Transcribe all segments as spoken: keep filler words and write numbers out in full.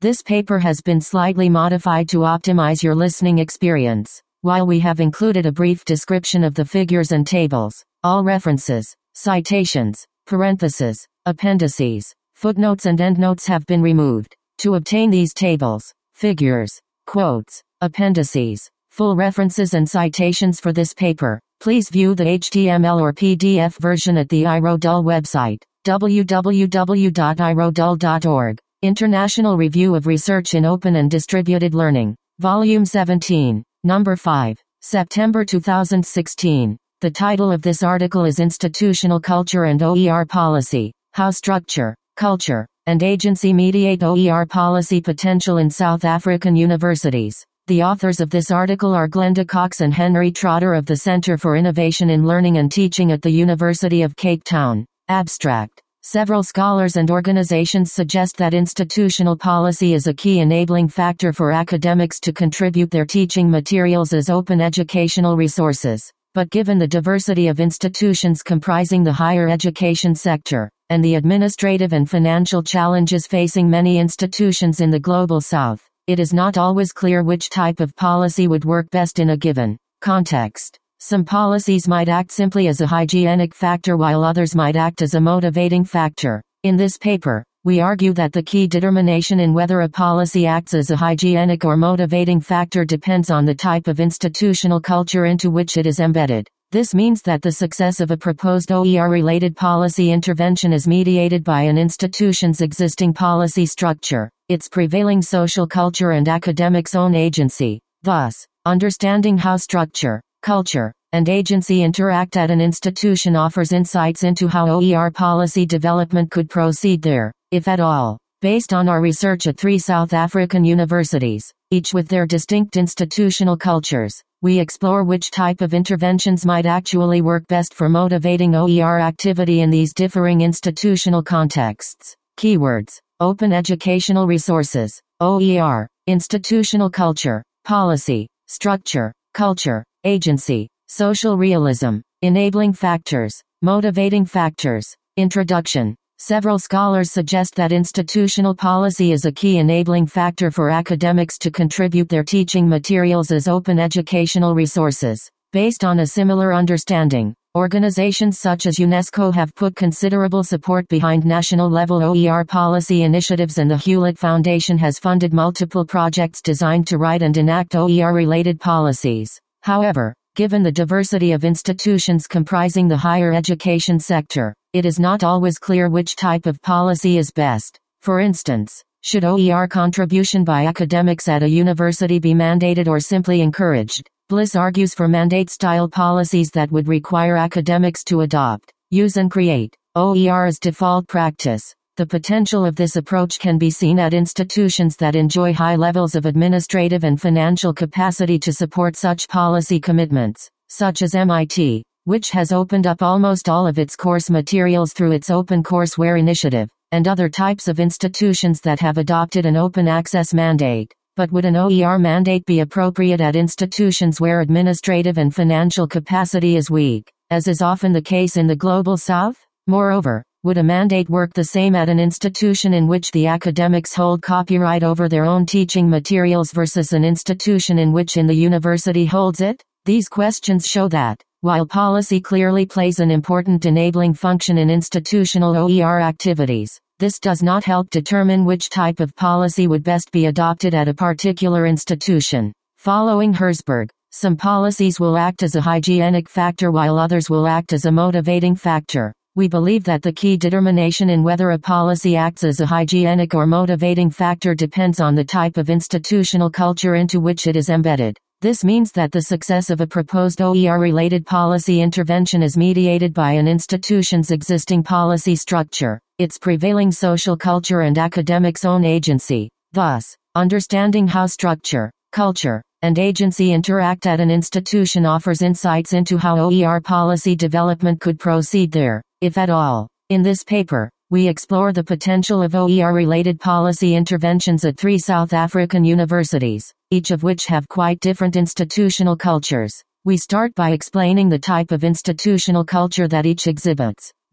This paper has been slightly modified to optimize your listening experience. While we have included a brief description of the figures and tables, all references, citations, parentheses, appendices, footnotes and endnotes have been removed. To obtain these tables, figures, quotes, appendices, full references and citations for this paper, please view the H T M L or P D F version at the iRodul website, w w w dot i rodul dot org. International Review of Research in Open and Distributed Learning, Volume seventeen, Number five, September two thousand sixteen. The title of this article is Institutional Culture and O E R Policy, How Structure, Culture, and Agency Mediate O E R Policy Potential in South African Universities. The authors of this article are Glenda Cox and Henry Trotter of the Center for Innovation in Learning and Teaching at the University of Cape Town. Abstract. Several scholars and organizations suggest that institutional policy is a key enabling factor for academics to contribute their teaching materials as open educational resources. But given the diversity of institutions comprising the higher education sector, and the administrative and financial challenges facing many institutions in the Global South, it is not always clear which type of policy would work best in a given context. Some policies might act simply as a hygienic factor while others might act as a motivating factor. In this paper, we argue that the key determination in whether a policy acts as a hygienic or motivating factor depends on the type of institutional culture into which it is embedded. This means that the success of a proposed O E R-related policy intervention is mediated by an institution's existing policy structure, its prevailing social culture and academics' own agency. Thus, understanding how structure, culture, and agency interact at an institution offers insights into how O E R policy development could proceed there, if at all. Based on our research at three South African universities, each with their distinct institutional cultures, we explore which type of interventions might actually work best for motivating O E R activity in these differing institutional contexts. Keywords: Open Educational Resources, O E R, Institutional Culture, Policy, Structure, Culture, Agency, Social Realism, Enabling Factors, Motivating Factors. Introduction. Several scholars suggest that institutional policy is a key enabling factor for academics to contribute their teaching materials as open educational resources. Based on a similar understanding, organizations such as UNESCO have put considerable support behind national-level O E R policy initiatives, and the Hewlett Foundation has funded multiple projects designed to write and enact O E R-related policies. However, given the diversity of institutions comprising the higher education sector, it is not always clear which type of policy is best. For instance, should O E R contribution by academics at a university be mandated or simply encouraged? Bliss argues for mandate-style policies that would require academics to adopt, use and create O E R as default practice. The potential of this approach can be seen at institutions that enjoy high levels of administrative and financial capacity to support such policy commitments, such as M I T, which has opened up almost all of its course materials through its Open Courseware initiative, and other types of institutions that have adopted an open access mandate. But would an O E R mandate be appropriate at institutions where administrative and financial capacity is weak, as is often the case in the Global South? Moreover, would a mandate work the same at an institution in which the academics hold copyright over their own teaching materials versus an institution in which in the university holds it? These questions show that, while policy clearly plays an important enabling function in institutional O E R activities, this does not help determine which type of policy would best be adopted at a particular institution. Following Herzberg, some policies will act as a hygienic factor while others will act as a motivating factor. We believe that the key determination in whether a policy acts as a hygienic or motivating factor depends on the type of institutional culture into which it is embedded. This means that the success of a proposed O E R-related policy intervention is mediated by an institution's existing policy structure, its prevailing social culture and academics' own agency. Thus, understanding how structure, culture, and agency interact at an institution offers insights into how O E R policy development could proceed there, if at all. In this paper, we explore the potential of O E R-related policy interventions at three South African universities, each of which have quite different institutional cultures. We start by explaining the type of institutional culture that each exhibits.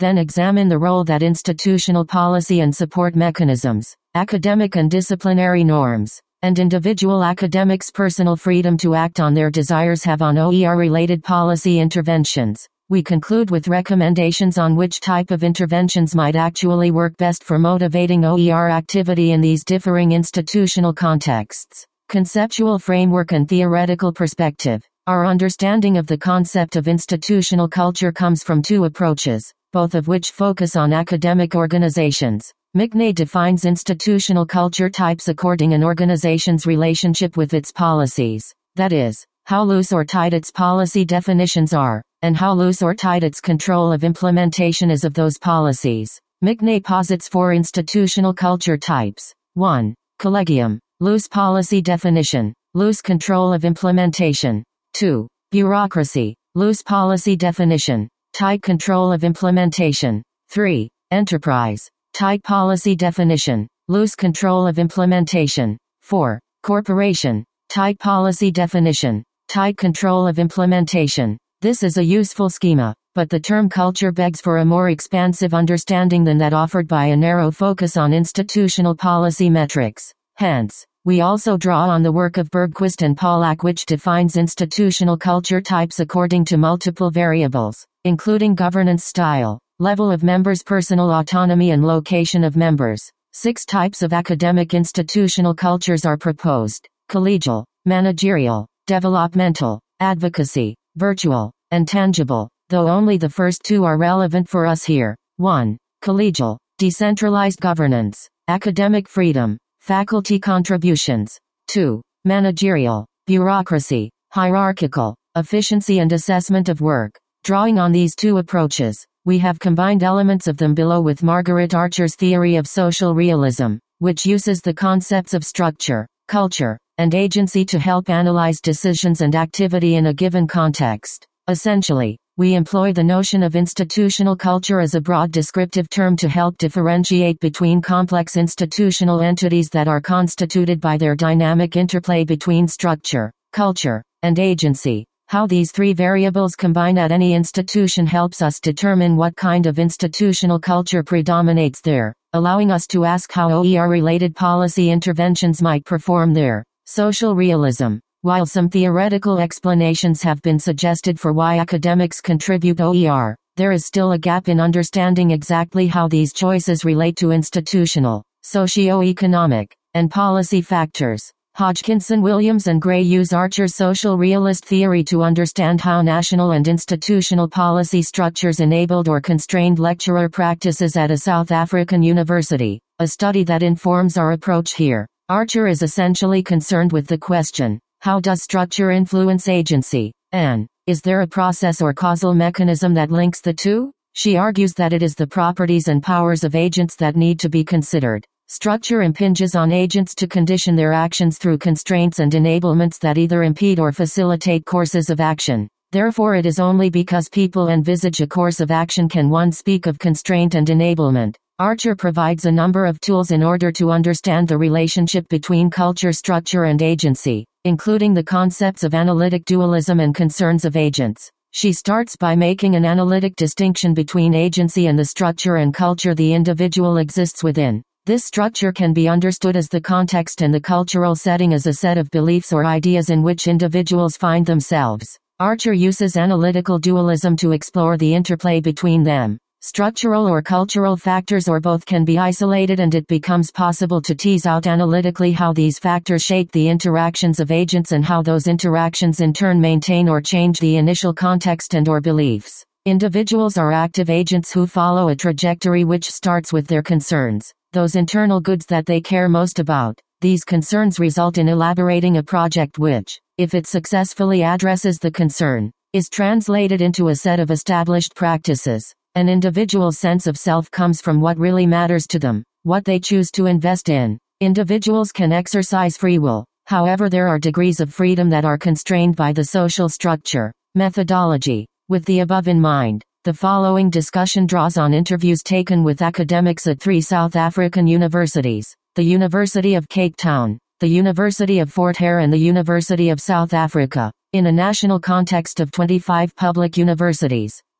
Then examine the role that institutional policy and support mechanisms, academic and disciplinary norms, and individual academics' personal freedom to act on their desires have on O E R-related policy interventions. We conclude with recommendations on which type of interventions might actually work best for motivating O E R activity in these differing institutional contexts. Conceptual framework and theoretical perspective. Our understanding of the concept of institutional culture comes from two approaches, both of which focus on academic organizations. McNay defines institutional culture types according an organization's relationship with its policies. That is, how loose or tight its policy definitions are, and how loose or tight its control of implementation is of those policies. McNay posits four institutional culture types. one. Collegium. Loose policy definition. Loose control of implementation. two. Bureaucracy. Loose policy definition. Tight control of implementation. three. Enterprise. Tight policy definition. Loose control of implementation. four. Corporation. Tight policy definition. Tight control of implementation. This is a useful schema, but the term culture begs for a more expansive understanding than that offered by a narrow focus on institutional policy metrics. Hence, we also draw on the work of Bergquist and Pollack, which defines institutional culture types according to multiple variables, including governance style, level of members' personal autonomy and location of members. Six types of academic institutional cultures are proposed: collegial, managerial, developmental, advocacy, virtual, and tangible, though only the first two are relevant for us here. one. Collegial, decentralized governance, academic freedom, faculty contributions. two. Managerial, bureaucracy, hierarchical, efficiency and assessment of work. Drawing on these two approaches, we have combined elements of them below with Margaret Archer's theory of social realism, which uses the concepts of structure, culture, and agency to help analyze decisions and activity in a given context. Essentially, we employ the notion of institutional culture as a broad descriptive term to help differentiate between complex institutional entities that are constituted by their dynamic interplay between structure, culture, and agency. How these three variables combine at any institution helps us determine what kind of institutional culture predominates there, allowing us to ask how O E R-related policy interventions might perform there. Social realism. While some theoretical explanations have been suggested for why academics contribute O E R, there is still a gap in understanding exactly how these choices relate to institutional, socio-economic, and policy factors. Hodgkinson, Williams and Gray use Archer's social realist theory to understand how national and institutional policy structures enabled or constrained lecturer practices at a South African university, a study that informs our approach here. Archer is essentially concerned with the question, how does structure influence agency, and is there a process or causal mechanism that links the two? She argues that it is the properties and powers of agents that need to be considered. Structure impinges on agents to condition their actions through constraints and enablements that either impede or facilitate courses of action. Therefore, it is only because people envisage a course of action can one speak of constraint and enablement. Archer provides a number of tools in order to understand the relationship between culture, structure, and agency, including the concepts of analytic dualism and concerns of agents. She starts by making an analytic distinction between agency and the structure and culture the individual exists within. This structure can be understood as the context and the cultural setting as a set of beliefs or ideas in which individuals find themselves. Archer uses analytical dualism to explore the interplay between them. Structural or cultural factors or both can be isolated, and it becomes possible to tease out analytically how these factors shape the interactions of agents and how those interactions in turn maintain or change the initial context and or beliefs. Individuals are active agents who follow a trajectory which starts with their concerns, those internal goods that they care most about. These concerns result in elaborating a project which, if it successfully addresses the concern, is translated into a set of established practices. An individual's sense of self comes from what really matters to them, what they choose to invest in. Individuals can exercise free will, however there are degrees of freedom that are constrained by the social structure. Methodology. With the above in mind, the following discussion draws on interviews taken with academics at three South African universities: the University of Cape Town, the University of Fort Hare and the University of South Africa. In a national context of twenty-five public universities,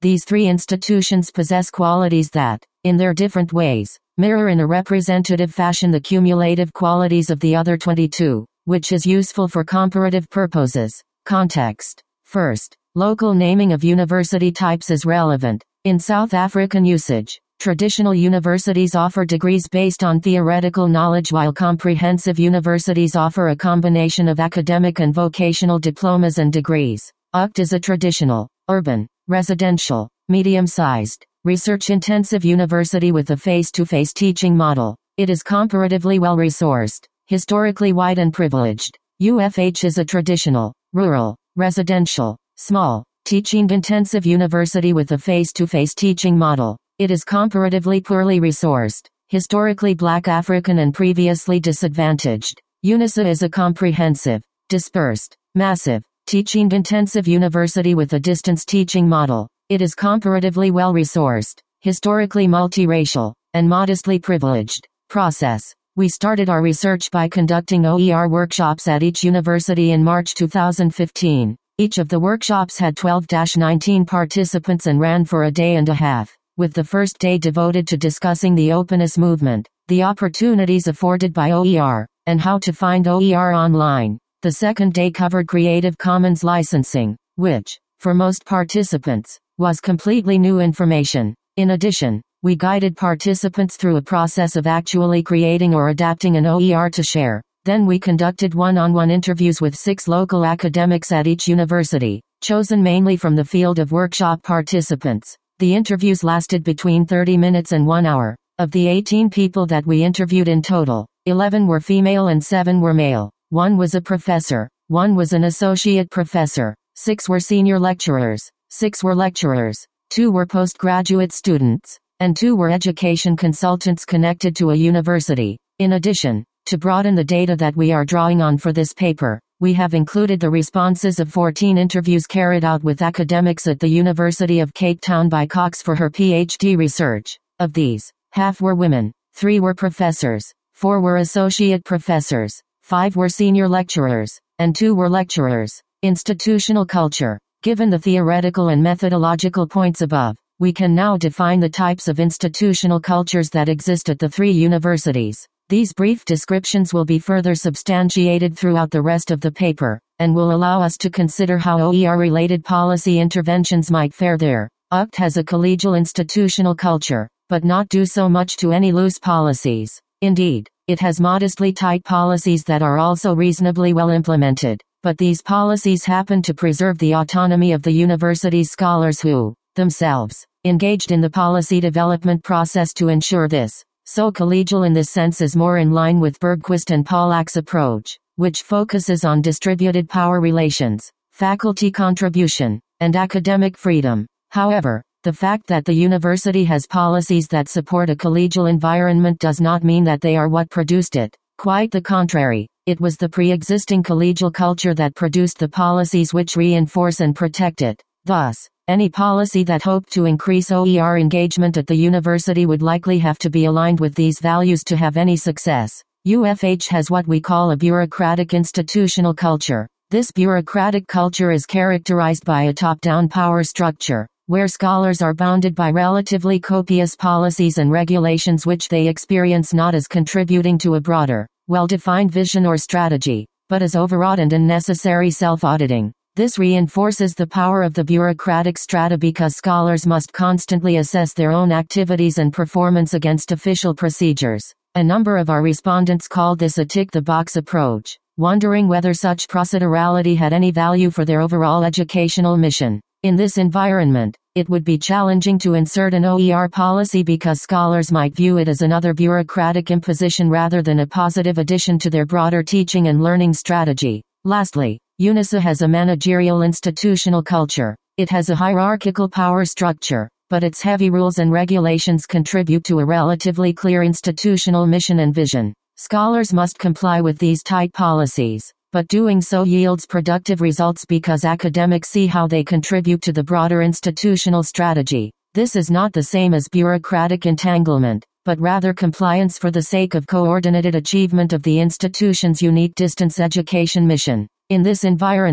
These three institutions possess qualities that, in their different ways, mirror in a representative fashion the cumulative qualities of the other twenty-two, which is useful for comparative purposes. Context. First, local naming of university types is relevant. In South African usage, traditional universities offer degrees based on theoretical knowledge, while comprehensive universities offer a combination of academic and vocational diplomas and degrees. U C T is a traditional, urban, residential, medium-sized, research-intensive university with a face-to-face teaching model. It is comparatively well-resourced, historically white and privileged. U F H is a traditional, rural, residential, small, teaching-intensive university with a face-to-face teaching model. It is comparatively poorly resourced, historically black, African and previously disadvantaged. UNISA is a comprehensive, dispersed, massive, teaching-intensive university with a distance teaching model. It is comparatively well-resourced, historically multiracial, and modestly privileged. Process. We started our research by conducting O E R workshops at each university in March two thousand fifteen. Each of the workshops had twelve to nineteen participants and ran for a day and a half, with the first day devoted to discussing the openness movement, the opportunities afforded by O E R, and how to find O E R online. The second day covered Creative Commons licensing, which, for most participants, was completely new information. In addition, we guided participants through a process of actually creating or adapting an O E R to share. Then we conducted one-on-one interviews with six local academics at each university, chosen mainly from the field of workshop participants. The interviews lasted between thirty minutes and one hour. Of the eighteen people that we interviewed in total, eleven were female and seven were male. One was a professor, one was an associate professor, six were senior lecturers, six were lecturers, two were postgraduate students, and two were education consultants connected to a university. In addition, to broaden the data that we are drawing on for this paper, we have included the responses of fourteen interviews carried out with academics at the University of Cape Town by Cox for her PhD research. Of these, half were women, three were professors, four were associate professors, five were senior lecturers, and two were lecturers. Institutional culture. Given the theoretical and methodological points above, we can now define the types of institutional cultures that exist at the three universities. These brief descriptions will be further substantiated throughout the rest of the paper, and will allow us to consider how O E R-related policy interventions might fare there. U C T has a collegial institutional culture, but not do so much to any loose policies. Indeed, it has modestly tight policies that are also reasonably well implemented, but these policies happen to preserve the autonomy of the university's scholars who, themselves, engaged in the policy development process to ensure this. So collegial in this sense is more in line with Bergquist and Pollack's approach, which focuses on distributed power relations, faculty contribution, and academic freedom. However, the fact that the university has policies that support a collegial environment does not mean that they are what produced it. Quite the contrary, it was the pre-existing collegial culture that produced the policies which reinforce and protect it. Thus, any policy that hoped to increase O E R engagement at the university would likely have to be aligned with these values to have any success. U F H has what we call a bureaucratic institutional culture. This bureaucratic culture is characterized by a top-down power structure, where scholars are bounded by relatively copious policies and regulations which they experience not as contributing to a broader, well-defined vision or strategy, but as overwrought and unnecessary self-auditing. This reinforces the power of the bureaucratic strata because scholars must constantly assess their own activities and performance against official procedures. A number of our respondents called this a tick-the-box approach, wondering whether such procedurality had any value for their overall educational mission. In this environment, it would be challenging to insert an O E R policy because scholars might view it as another bureaucratic imposition rather than a positive addition to their broader teaching and learning strategy. Lastly, UNISA has a managerial institutional culture. It has a hierarchical power structure, but its heavy rules and regulations contribute to a relatively clear institutional mission and vision. Scholars must comply with these tight policies, but doing so yields productive results because academics see how they contribute to the broader institutional strategy. This is not the same as bureaucratic entanglement, but rather compliance for the sake of coordinated achievement of the institution's unique distance education mission. In this environment,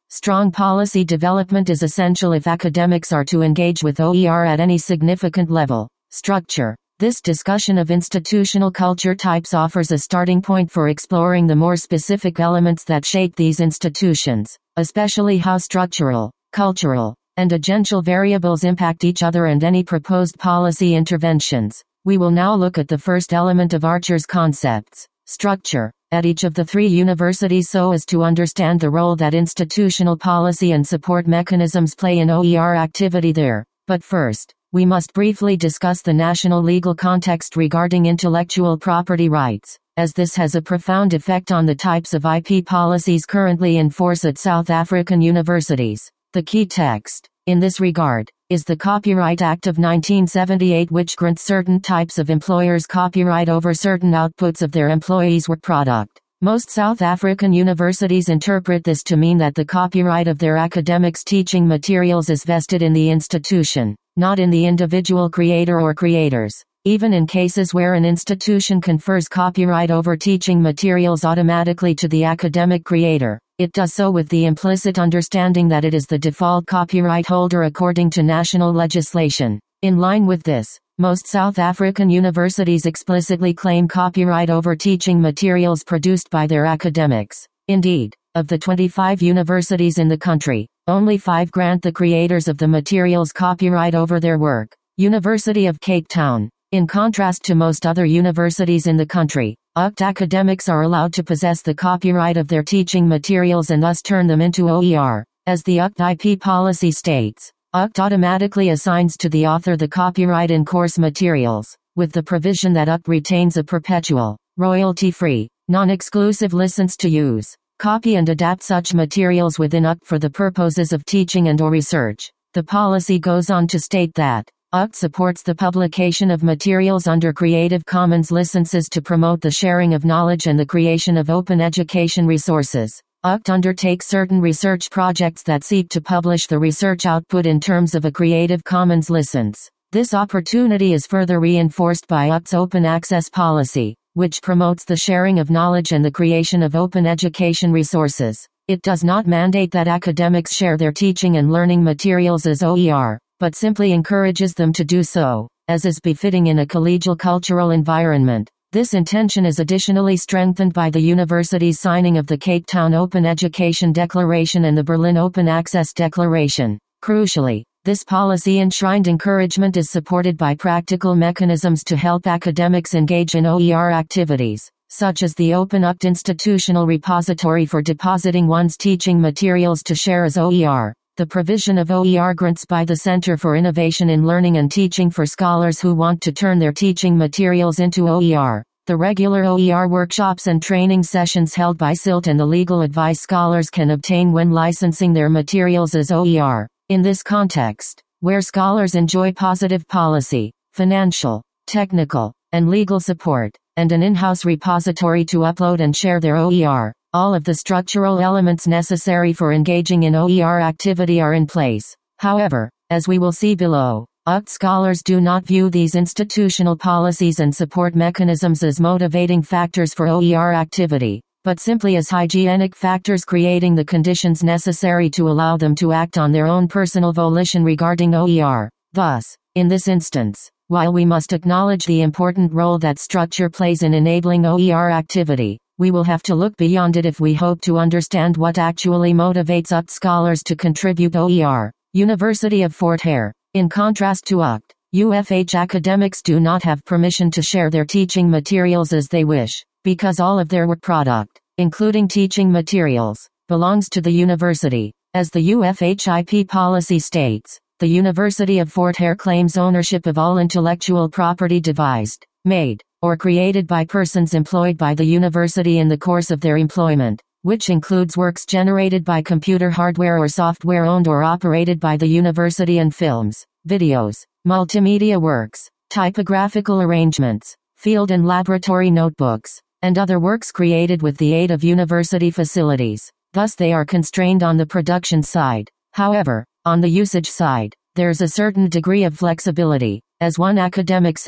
Strong policy development is essential if academics are to engage with O E R at any significant level. Structure. This discussion of institutional culture types offers a starting point for exploring the more specific elements that shape these institutions, especially how structural, cultural, and agential variables impact each other and any proposed policy interventions. We will now look at the first element of Archer's concepts, structure, at each of the three universities so as to understand the role that institutional policy and support mechanisms play in O E R activity there. But first, we must briefly discuss the national legal context regarding intellectual property rights, as this has a profound effect on the types of I P policies currently in force at South African universities. The key text, in this regard, is the Copyright Act of nineteen seventy-eight, which grants certain types of employers copyright over certain outputs of their employees' work product. Most South African universities interpret this to mean that the copyright of their academics' teaching materials is vested in the institution, not in the individual creator or creators. Even in cases where an institution confers copyright over teaching materials automatically to the academic creator, it does so with the implicit understanding that it is the default copyright holder according to national legislation. In line with this, most South African universities explicitly claim copyright over teaching materials produced by their academics. Indeed, of the twenty-five universities in the country, only five grant the creators of the materials copyright over their work. University of Cape Town. In contrast to most other universities in the country, U C T academics are allowed to possess the copyright of their teaching materials and thus turn them into O E R. As the U C T I P policy states, U C T automatically assigns to the author the copyright in course materials, with the provision that U C T retains a perpetual, royalty-free, non-exclusive license to use, copy and adapt such materials within U C T for the purposes of teaching and or research. The policy goes on to state that U C T supports the publication of materials under Creative Commons licenses to promote the sharing of knowledge and the creation of open education resources. U C T undertakes certain research projects that seek to publish the research output in terms of a Creative Commons license. This opportunity is further reinforced by U C T's open access policy, which promotes the sharing of knowledge and the creation of open education resources. It does not mandate that academics share their teaching and learning materials as O E R, but simply encourages them to do so, as is befitting in a collegial cultural environment. This intention is additionally strengthened by the university's signing of the Cape Town Open Education Declaration and the Berlin Open Access Declaration. Crucially, this policy enshrined encouragement is supported by practical mechanisms to help academics engage in O E R activities, such as the Open U C T Institutional Repository for depositing one's teaching materials to share as O E R. The provision of O E R grants by the Center for Innovation in Learning and Teaching for scholars who want to turn their teaching materials into O E R. The regular O E R workshops and training sessions held by S I L T and the legal advice scholars can obtain when licensing their materials as O E R. In this context, where scholars enjoy positive policy, financial, technical, and legal support, and an in-house repository to upload and share their O E R, all of the structural elements necessary for engaging in O E R activity are in place. However, as we will see below, U C T scholars do not view these institutional policies and support mechanisms as motivating factors for O E R activity, but simply as hygienic factors creating the conditions necessary to allow them to act on their own personal volition regarding O E R. Thus, in this instance, while we must acknowledge the important role that structure plays in enabling O E R activity, we will have to look beyond it if we hope to understand what actually motivates U C T scholars to contribute O E R. University of Fort Hare. In contrast to U C T, U F H academics do not have permission to share their teaching materials as they wish, because all of their work product, including teaching materials, belongs to the university. As the U F H I P policy states, the University of Fort Hare claims ownership of all intellectual property devised, made, or created by persons employed by the university in the course of their employment, which includes works generated by computer hardware or software owned or operated by the university and films, videos, multimedia works, typographical arrangements, field and laboratory notebooks, and other works created with the aid of university facilities. Thus they are constrained on the production side. However, on the usage side, there's a certain degree of flexibility. As one academic said,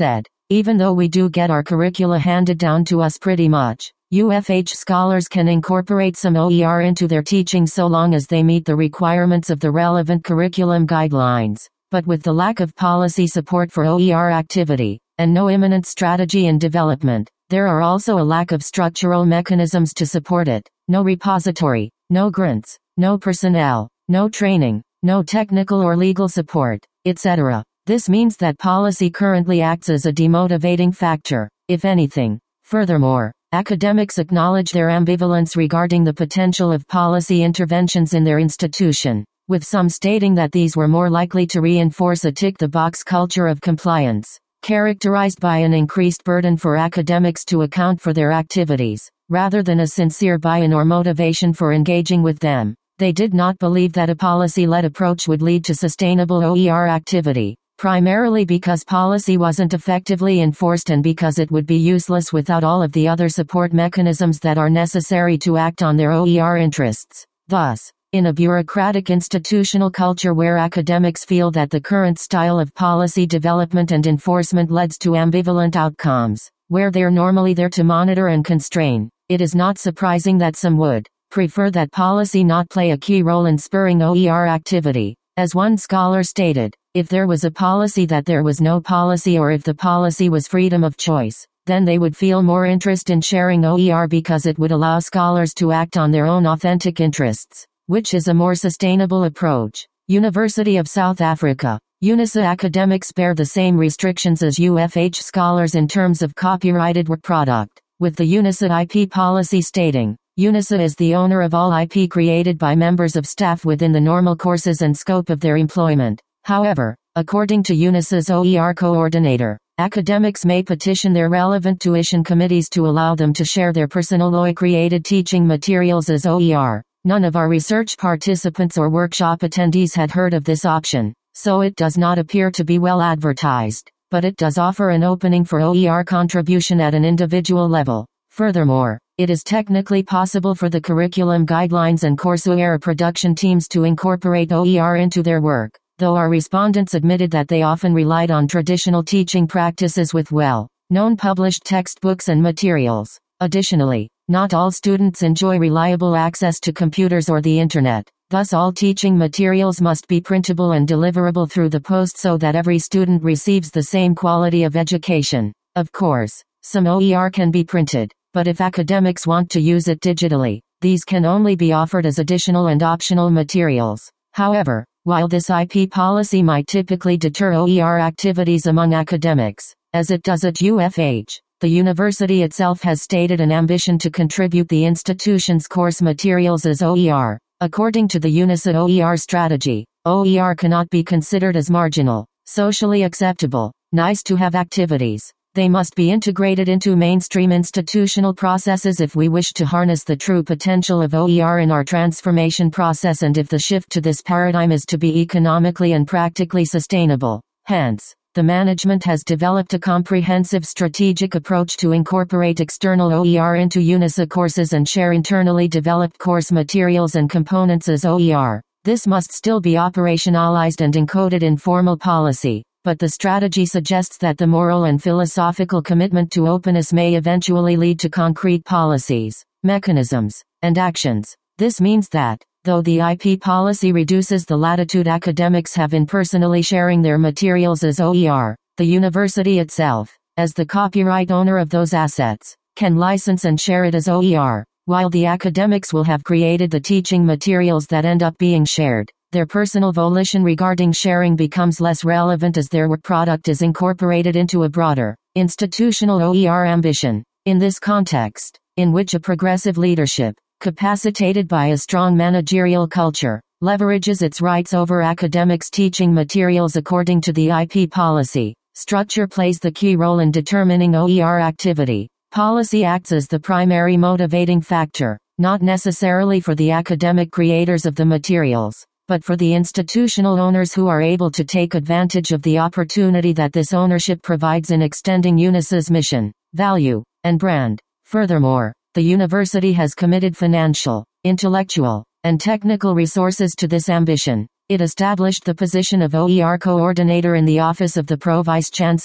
Even though we do get our curricula handed down to us pretty much, U F H scholars can incorporate some O E R into their teaching so long as they meet the requirements of the relevant curriculum guidelines. But with the lack of policy support for O E R activity, and no imminent strategy in development, there are also a lack of structural mechanisms to support it. No repository, no grants, no personnel, no training, no technical or legal support, et cetera. This means that policy currently acts as a demotivating factor, if anything. Furthermore, academics acknowledge their ambivalence regarding the potential of policy interventions in their institution, with some stating that these were more likely to reinforce a tick-the-box culture of compliance, characterized by an increased burden for academics to account for their activities, rather than a sincere buy-in or motivation for engaging with them. They did not believe that a policy-led approach would lead to sustainable O E R activity, primarily because policy wasn't effectively enforced and because it would be useless without all of the other support mechanisms that are necessary to act on their O E R interests. Thus, in a bureaucratic institutional culture where academics feel that the current style of policy development and enforcement leads to ambivalent outcomes, where they're normally there to monitor and constrain, it is not surprising that some would prefer that policy not play a key role in spurring O E R activity. As one scholar stated, if there was a policy that there was no policy, or if the policy was freedom of choice, then they would feel more interest in sharing O E R because it would allow scholars to act on their own authentic interests, which is a more sustainable approach. University of South Africa. UNISA academics bear the same restrictions as U F H scholars in terms of copyrighted work product, with the UNISA I P policy stating, UNISA is the owner of all I P created by members of staff within the normal courses and scope of their employment. However, according to UNISA's O E R coordinator, academics may petition their relevant tuition committees to allow them to share their personal O E R-created teaching materials as O E R. None of our research participants or workshop attendees had heard of this option, so it does not appear to be well advertised, but it does offer an opening for O E R contribution at an individual level. Furthermore, it is technically possible for the curriculum guidelines and courseware production teams to incorporate O E R into their work, though our respondents admitted that they often relied on traditional teaching practices with well-known published textbooks and materials. Additionally, not all students enjoy reliable access to computers or the internet, thus all teaching materials must be printable and deliverable through the post so that every student receives the same quality of education. Of course, some O E R can be printed, but if academics want to use it digitally, these can only be offered as additional and optional materials. However, while this I P policy might typically deter O E R activities among academics, as it does at U F H, the university itself has stated an ambition to contribute the institution's course materials as O E R. According to the UNISA O E R strategy, O E R cannot be considered as marginal, socially acceptable, nice-to-have activities. They must be integrated into mainstream institutional processes if we wish to harness the true potential of O E R in our transformation process and if the shift to this paradigm is to be economically and practically sustainable. Hence, the management has developed a comprehensive strategic approach to incorporate external O E R into UNISA courses and share internally developed course materials and components as O E R. This must still be operationalized and encoded in formal policy, but the strategy suggests that the moral and philosophical commitment to openness may eventually lead to concrete policies, mechanisms, and actions. This means that, though the I P policy reduces the latitude academics have in personally sharing their materials as O E R, the university itself, as the copyright owner of those assets, can license and share it as O E R, while the academics will have created the teaching materials that end up being shared. Their personal volition regarding sharing becomes less relevant as their work product is incorporated into a broader, institutional O E R ambition. In this context, in which a progressive leadership, capacitated by a strong managerial culture, leverages its rights over academics' teaching materials according to the I P policy, structure plays the key role in determining O E R activity. Policy acts as the primary motivating factor, not necessarily for the academic creators of the materials, but for the institutional owners who are able to take advantage of the opportunity that this ownership provides in extending UNISA's mission, value, and brand. Furthermore, the university has committed financial, intellectual, and technical resources to this ambition. It established the position of O E R coordinator in the office of the Pro-Vice Chancellor,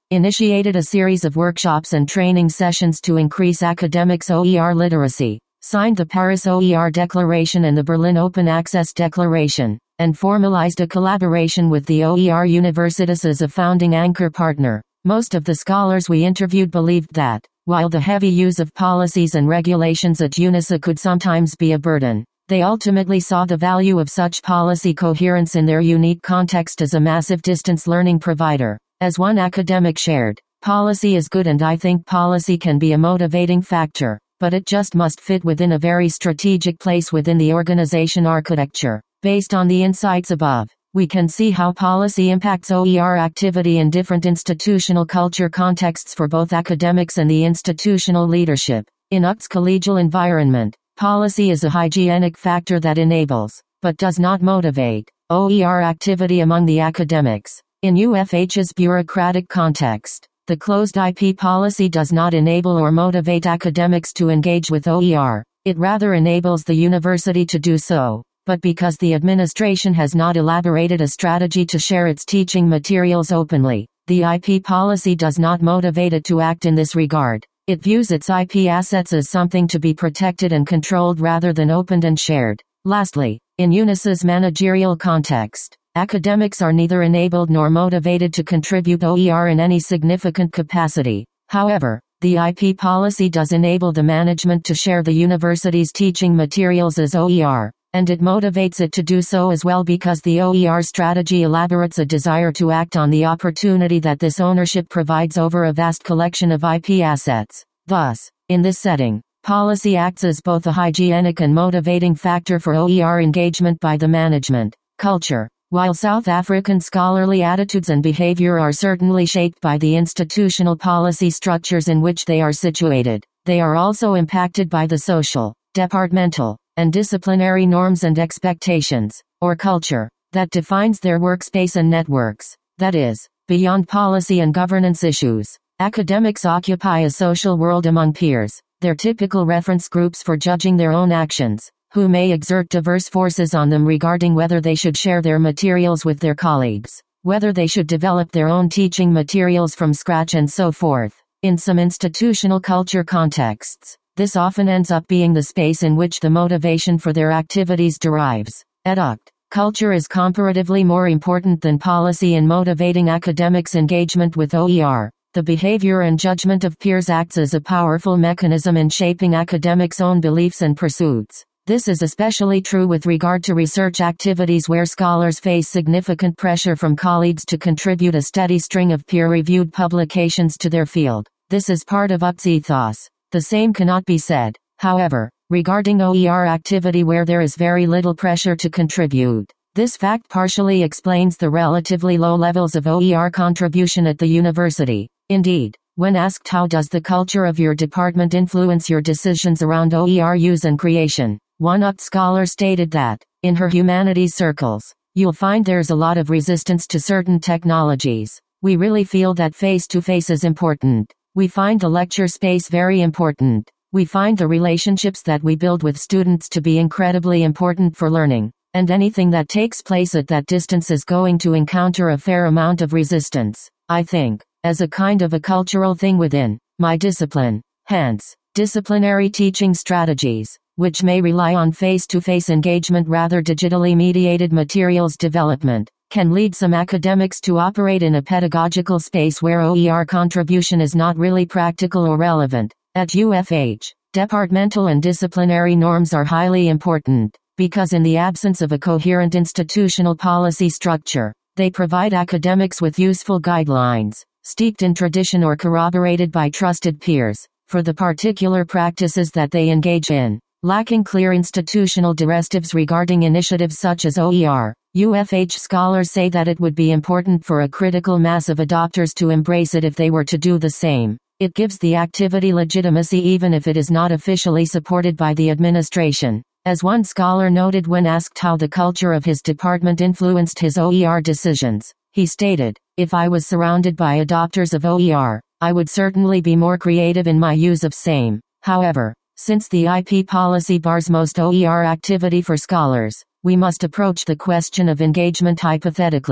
initiated a series of workshops and training sessions to increase academics' O E R literacy, signed the Paris O E R Declaration and the Berlin Open Access Declaration, and formalized a collaboration with the O E R Universitas as a founding anchor partner. Most of the scholars we interviewed believed that, while the heavy use of policies and regulations at UNISA could sometimes be a burden, they ultimately saw the value of such policy coherence in their unique context as a massive distance learning provider. As one academic shared, policy is good and I think policy can be a motivating factor, but it just must fit within a very strategic place within the organization architecture. Based on the insights above, we can see how policy impacts O E R activity in different institutional culture contexts for both academics and the institutional leadership. In U C's collegial environment, policy is a hygienic factor that enables, but does not motivate, O E R activity among the academics. In U F H's bureaucratic context, the closed I P policy does not enable or motivate academics to engage with O E R, it rather enables the university to do so. But because the administration has not elaborated a strategy to share its teaching materials openly, the I P policy does not motivate it to act in this regard. It views its I P assets as something to be protected and controlled rather than opened and shared. Lastly, in UNISA's managerial context, academics are neither enabled nor motivated to contribute O E R in any significant capacity. However, the I P policy does enable the management to share the university's teaching materials as O E R, and it motivates it to do so as well because the O E R strategy elaborates a desire to act on the opportunity that this ownership provides over a vast collection of I P assets. Thus, in this setting, policy acts as both a hygienic and motivating factor for O E R engagement by the management. Culture. While South African scholarly attitudes and behavior are certainly shaped by the institutional policy structures in which they are situated, they are also impacted by the social, departmental, and disciplinary norms and expectations, or culture, that defines their workspace and networks. That is, beyond policy and governance issues, academics occupy a social world among peers, their typical reference groups for judging their own actions, who may exert diverse forces on them regarding whether they should share their materials with their colleagues, whether they should develop their own teaching materials from scratch and so forth. In some institutional culture contexts, this often ends up being the space in which the motivation for their activities derives. At U C, culture is comparatively more important than policy in motivating academics' engagement with O E R. The behavior and judgment of peers acts as a powerful mechanism in shaping academics' own beliefs and pursuits. This is especially true with regard to research activities where scholars face significant pressure from colleagues to contribute a steady string of peer-reviewed publications to their field. This is part of U C's ethos. The same cannot be said, however, regarding O E R activity where there is very little pressure to contribute. This fact partially explains the relatively low levels of O E R contribution at the university. Indeed, when asked how does the culture of your department influence your decisions around O E R use and creation, one U C scholar stated that, in her humanities circles, you'll find there's a lot of resistance to certain technologies. We really feel that face-to-face is important. We find the lecture space very important. We find the relationships that we build with students to be incredibly important for learning, and anything that takes place at that distance is going to encounter a fair amount of resistance, I think, as a kind of a cultural thing within my discipline. Hence, disciplinary teaching strategies, which may rely on face-to-face engagement rather digitally mediated materials development, can lead some academics to operate in a pedagogical space where O E R contribution is not really practical or relevant. At U F H, departmental and disciplinary norms are highly important, because in the absence of a coherent institutional policy structure, they provide academics with useful guidelines, steeped in tradition or corroborated by trusted peers, for the particular practices that they engage in. Lacking clear institutional directives regarding initiatives such as O E R, U F H scholars say that it would be important for a critical mass of adopters to embrace it if they were to do the same. It gives the activity legitimacy even if it is not officially supported by the administration. As one scholar noted when asked how the culture of his department influenced his O E R decisions, he stated, "If I was surrounded by adopters of O E R, I would certainly be more creative in my use of same. However, since the I P policy bars most O E R activity for scholars, we must approach the question of engagement hypothetically.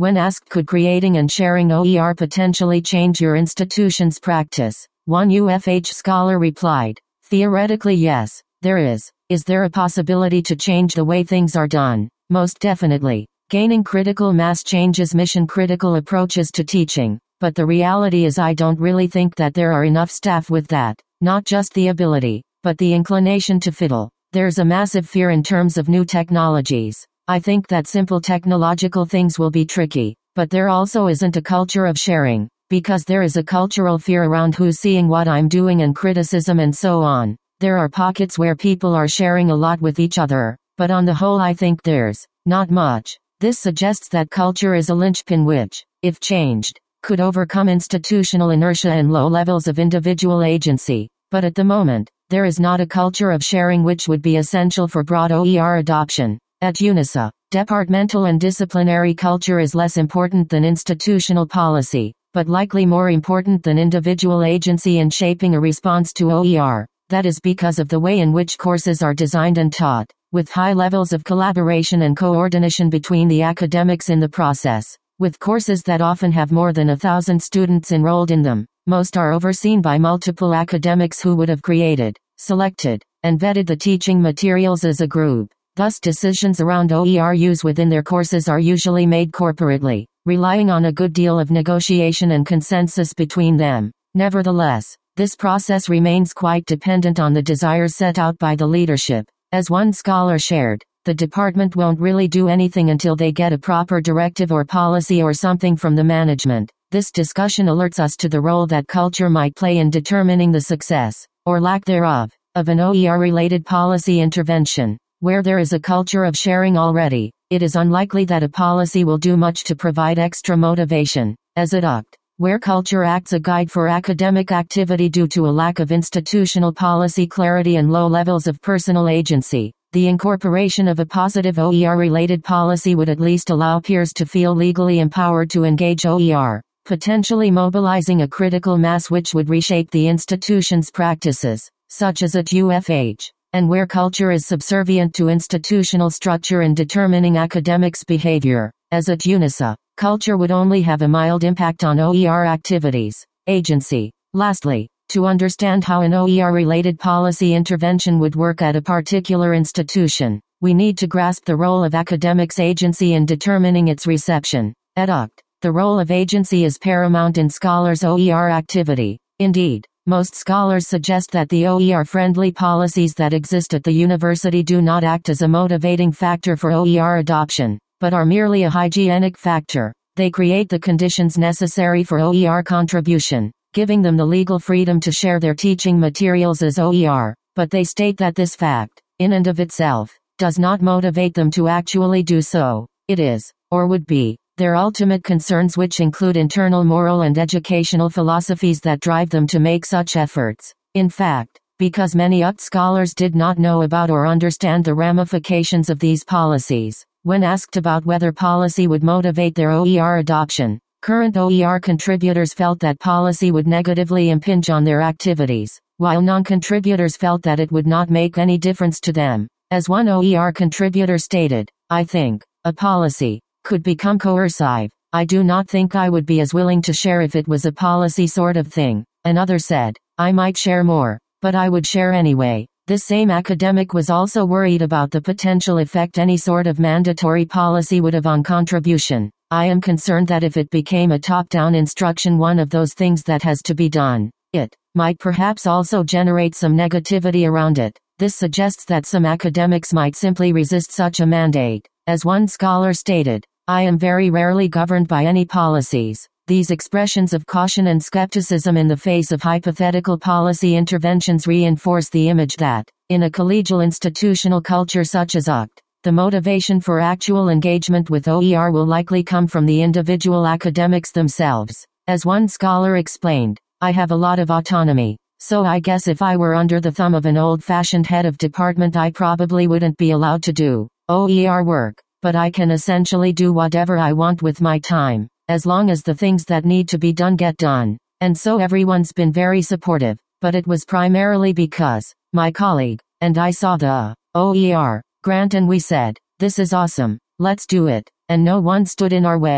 When asked could creating and sharing O E R potentially change your institution's practice, one U F H scholar replied, theoretically yes, there is. Is there a possibility to change the way things are done? Most definitely. Gaining critical mass changes mission-critical approaches to teaching, but the reality is I don't really think that there are enough staff with that, not just the ability, but the inclination to fiddle. There's a massive fear in terms of new technologies. I think that simple technological things will be tricky, but there also isn't a culture of sharing, because there is a cultural fear around who's seeing what I'm doing and criticism and so on. There are pockets where people are sharing a lot with each other, but on the whole I think there's not much. This suggests that culture is a linchpin which, if changed, could overcome institutional inertia and low levels of individual agency. But at the moment, there is not a culture of sharing which would be essential for broad O E R adoption. At UNISA, departmental and disciplinary culture is less important than institutional policy, but likely more important than individual agency in shaping a response to O E R. That is because of the way in which courses are designed and taught, with high levels of collaboration and coordination between the academics in the process. With courses that often have more than a thousand students enrolled in them, most are overseen by multiple academics who would have created, selected, and vetted the teaching materials as a group. Thus decisions around O E R use within their courses are usually made corporately, relying on a good deal of negotiation and consensus between them. Nevertheless, this process remains quite dependent on the desires set out by the leadership. As one scholar shared, the department won't really do anything until they get a proper directive or policy or something from the management. This discussion alerts us to the role that culture might play in determining the success, or lack thereof, of an O E R-related policy intervention. Where there is a culture of sharing already, it is unlikely that a policy will do much to provide extra motivation. As at U C T, where culture acts a guide for academic activity due to a lack of institutional policy clarity and low levels of personal agency, the incorporation of a positive O E R-related policy would at least allow peers to feel legally empowered to engage O E R, potentially mobilizing a critical mass which would reshape the institution's practices, such as at U F H. And where culture is subservient to institutional structure in determining academics' behavior, as at UNISA, culture would only have a mild impact on O E R activities. Agency. Lastly, to understand how an O E R-related policy intervention would work at a particular institution, we need to grasp the role of academics' agency in determining its reception. At U C T, the role of agency is paramount in scholars' O E R activity. Indeed, most scholars suggest that the O E R-friendly policies that exist at the university do not act as a motivating factor for O E R adoption, but are merely a hygienic factor. They create the conditions necessary for O E R contribution, giving them the legal freedom to share their teaching materials as O E R, but they state that this fact, in and of itself, does not motivate them to actually do so. It is, or would be, their ultimate concerns which include internal moral and educational philosophies that drive them to make such efforts. In fact, because many U C T scholars did not know about or understand the ramifications of these policies, when asked about whether policy would motivate their O E R adoption, current O E R contributors felt that policy would negatively impinge on their activities, while non-contributors felt that it would not make any difference to them. As one O E R contributor stated, "I think a policy could become coercive. I do not think I would be as willing to share if it was a policy sort of thing." Another said, "I might share more, but I would share anyway." This same academic was also worried about the potential effect any sort of mandatory policy would have on contribution. "I am concerned that if it became a top-down instruction, one of those things that has to be done, it might perhaps also generate some negativity around it." This suggests that some academics might simply resist such a mandate. As one scholar stated, "I am very rarely governed by any policies." These expressions of caution and skepticism in the face of hypothetical policy interventions reinforce the image that, in a collegial institutional culture such as U C T, the motivation for actual engagement with O E R will likely come from the individual academics themselves. As one scholar explained, "I have a lot of autonomy, so I guess if I were under the thumb of an old-fashioned head of department I probably wouldn't be allowed to do O E R work, but I can essentially do whatever I want with my time, as long as the things that need to be done get done." And so everyone's been very supportive, but it was primarily because my colleague and I saw the O E R grant and we said, "This is awesome, let's do it," and no one stood in our way.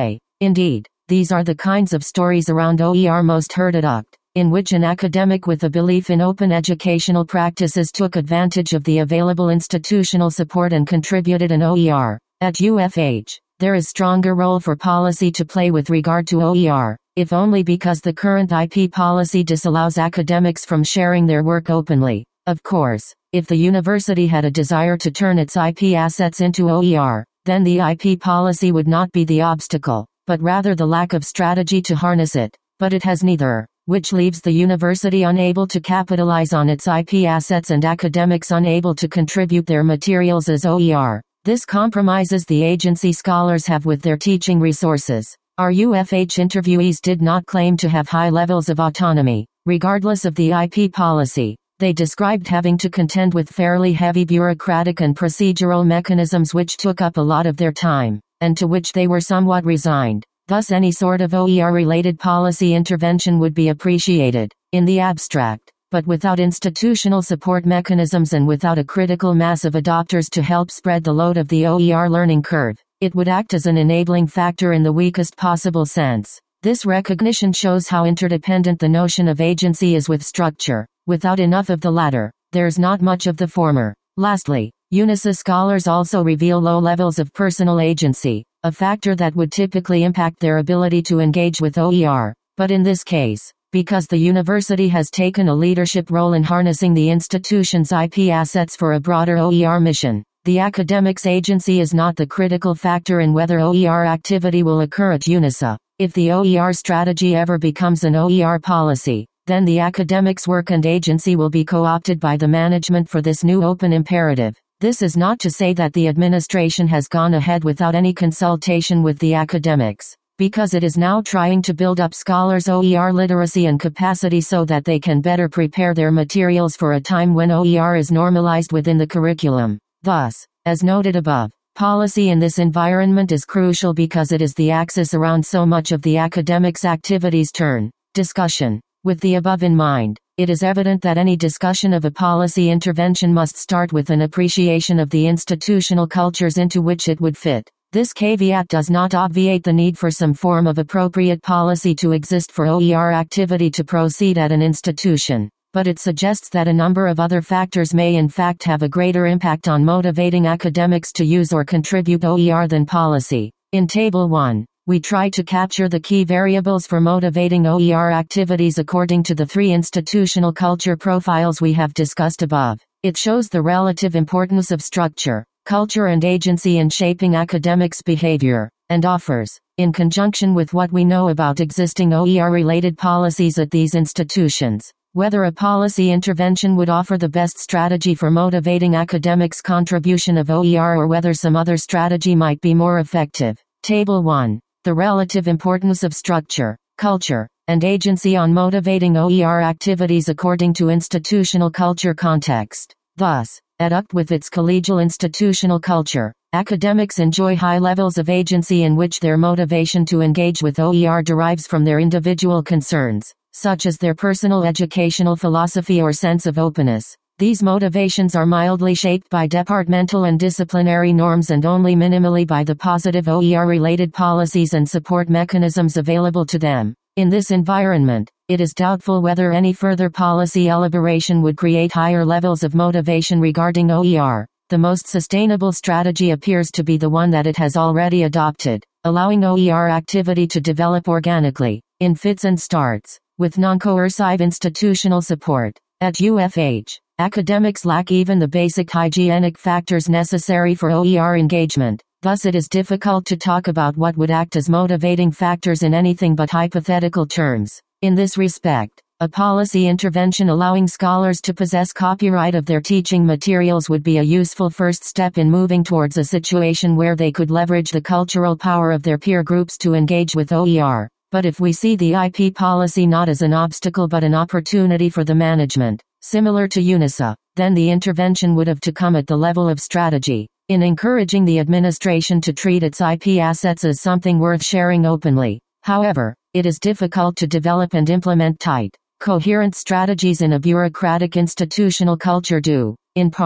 Indeed, these are the kinds of stories around O E R most heard at U C T, in which an academic with a belief in open educational practices took advantage of the available institutional support and contributed an O E R. At U F H, there is stronger role for policy to play with regard to O E R, if only because the current I P policy disallows academics from sharing their work openly. Of course, if the university had a desire to turn its I P assets into O E R, then the I P policy would not be the obstacle, but rather the lack of strategy to harness it. But it has neither, which leaves the university unable to capitalize on its I P assets and academics unable to contribute their materials as O E R. This compromises the agency scholars have with their teaching resources. Our U F H interviewees did not claim to have high levels of autonomy, regardless of the I P policy. They described having to contend with fairly heavy bureaucratic and procedural mechanisms which took up a lot of their time, and to which they were somewhat resigned. Thus any sort of O E R-related policy intervention would be appreciated, in the abstract, but without institutional support mechanisms and without a critical mass of adopters to help spread the load of the O E R learning curve, it would act as an enabling factor in the weakest possible sense. This recognition shows how interdependent the notion of agency is with structure. Without enough of the latter, there's not much of the former. Lastly, UNISA scholars also reveal low levels of personal agency, a factor that would typically impact their ability to engage with O E R. But in this case, because the university has taken a leadership role in harnessing the institution's I P assets for a broader O E R mission, the academics' agency is not the critical factor in whether O E R activity will occur at UNISA. If the O E R strategy ever becomes an O E R policy, then the academics' work and agency will be co-opted by the management for this new open imperative. This is not to say that the administration has gone ahead without any consultation with the academics, because it is now trying to build up scholars' O E R literacy and capacity so that they can better prepare their materials for a time when O E R is normalized within the curriculum. Thus, as noted above, policy in this environment is crucial because it is the axis around so much of the academics' activities turn. Discussion. With the above in mind, it is evident that any discussion of a policy intervention must start with an appreciation of the institutional cultures into which it would fit. This caveat does not obviate the need for some form of appropriate policy to exist for O E R activity to proceed at an institution, but it suggests that a number of other factors may in fact have a greater impact on motivating academics to use or contribute O E R than policy. In Table one, we try to capture the key variables for motivating O E R activities according to the three institutional culture profiles we have discussed above. It shows the relative importance of structure, culture and agency in shaping academics' behavior, and offers, in conjunction with what we know about existing O E R-related policies at these institutions, whether a policy intervention would offer the best strategy for motivating academics' contribution of O E R or whether some other strategy might be more effective. Table one. The relative importance of structure, culture, and agency on motivating O E R activities according to institutional culture context. Thus, at U C T with its collegial institutional culture, academics enjoy high levels of agency in which their motivation to engage with O E R derives from their individual concerns, such as their personal educational philosophy or sense of openness. These motivations are mildly shaped by departmental and disciplinary norms and only minimally by the positive O E R-related policies and support mechanisms available to them. In this environment, it is doubtful whether any further policy elaboration would create higher levels of motivation regarding O E R. The most sustainable strategy appears to be the one that it has already adopted, allowing O E R activity to develop organically, in fits and starts, with non-coercive institutional support. At U F H, academics lack even the basic hygienic factors necessary for O E R engagement. Thus it is difficult to talk about what would act as motivating factors in anything but hypothetical terms. In this respect, a policy intervention allowing scholars to possess copyright of their teaching materials would be a useful first step in moving towards a situation where they could leverage the cultural power of their peer groups to engage with O E R. But if we see the I P policy not as an obstacle but an opportunity for the management, similar to UNISA, then the intervention would have to come at the level of strategy, in encouraging the administration to treat its I P assets as something worth sharing openly. However, it is difficult to develop and implement tight, coherent strategies in a bureaucratic institutional culture due, in part,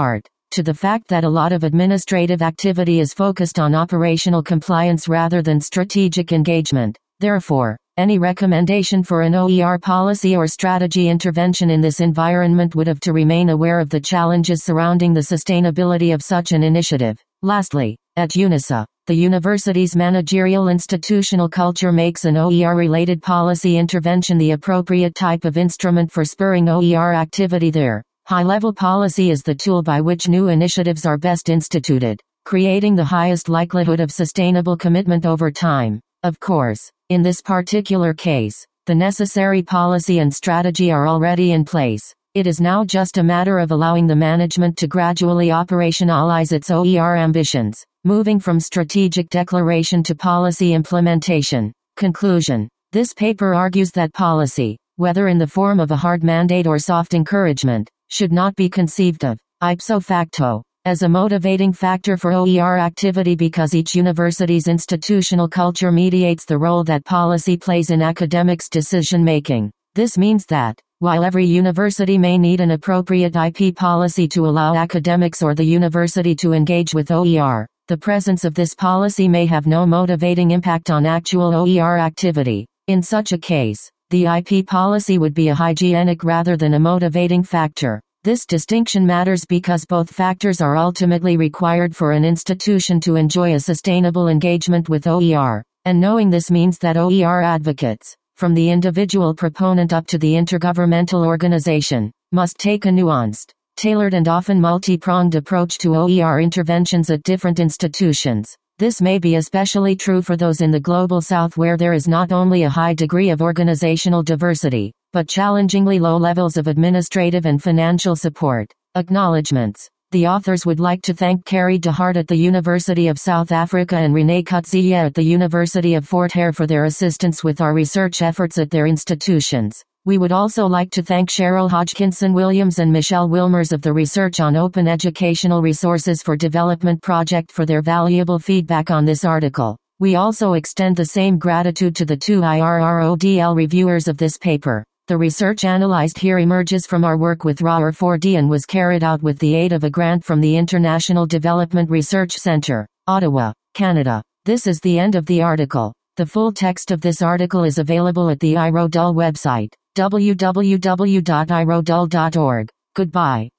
to the fact that a lot of administrative activity is focused on operational compliance rather than strategic engagement. Therefore, any recommendation for an O E R policy or strategy intervention in this environment would have to remain aware of the challenges surrounding the sustainability of such an initiative. Lastly, at UNISA, the university's managerial institutional culture makes an O E R-related policy intervention the appropriate type of instrument for spurring O E R activity there. High-level policy is the tool by which new initiatives are best instituted, creating the highest likelihood of sustainable commitment over time. Of course, in this particular case, the necessary policy and strategy are already in place. It is now just a matter of allowing the management to gradually operationalize its O E R ambitions, moving from strategic declaration to policy implementation. Conclusion. This paper argues that policy, whether in the form of a hard mandate or soft encouragement, should not be conceived of, ipso facto, as a motivating factor for O E R activity because each university's institutional culture mediates the role that policy plays in academics' decision-making. This means that, while every university may need an appropriate I P policy to allow academics or the university to engage with O E R, the presence of this policy may have no motivating impact on actual O E R activity. In such a case, the I P policy would be a hygienic rather than a motivating factor. This distinction matters because both factors are ultimately required for an institution to enjoy a sustainable engagement with O E R, and knowing this means that O E R advocates, from the individual proponent up to the intergovernmental organization, must take a nuanced, tailored and often multi-pronged approach to O E R interventions at different institutions. This may be especially true for those in the Global South where there is not only a high degree of organizational diversity, but challengingly low levels of administrative and financial support. Acknowledgements. The authors would like to thank Carrie DeHart at the University of South Africa and Renee Kutsia at the University of Fort Hare for their assistance with our research efforts at their institutions. We would also like to thank Cheryl Hodgkinson-Williams and Michelle Wilmers of the Research on Open Educational Resources for Development project for their valuable feedback on this article. We also extend the same gratitude to the two I R R O D L reviewers of this paper. The research analyzed here emerges from our work with R A R four D and was carried out with the aid of a grant from the International Development Research Centre, Ottawa, Canada. This is the end of the article. The full text of this article is available at the I R O D L website, w w w dot i r o d l dot org. Goodbye.